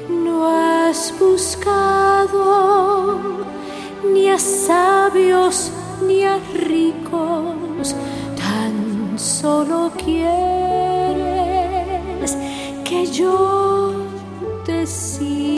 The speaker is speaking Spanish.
No has buscado ni a sabios ni a ricos, tan solo quieres que yo te siga.